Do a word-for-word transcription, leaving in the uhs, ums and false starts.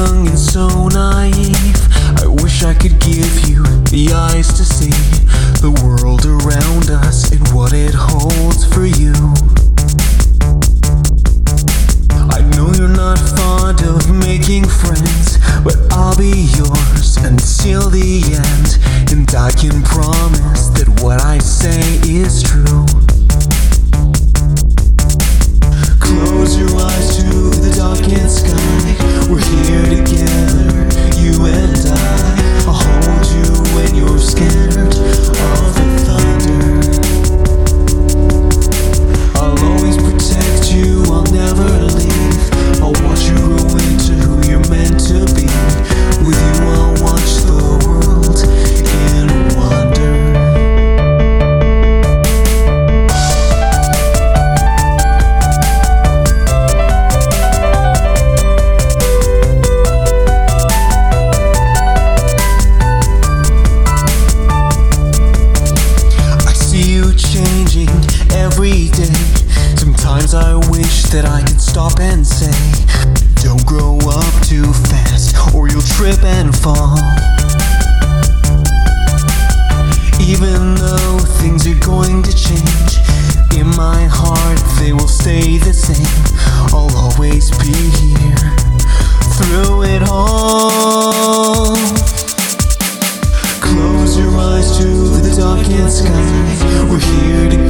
young and so naive. I wish I could give you the eyes to see the world around us and what it holds for you. I know you're not fond of making friends, but I'll be yours until the end, and I can promise that what I say is true. Close your eyes to the darkened sky. We're here together, you and I. I'll hold you when you're scared of the thunder. I'll always protect you, I'll never leave. I'll watch you grow into who you're meant to be. With you I'll watch the world in wonder. Every day, sometimes I wish that I could stop and say, don't grow up too fast or you'll trip and fall. Even though things are going to change, in my heart they will stay the same. I'll always be here through it all. Close your eyes to the darkened sky. We're here together,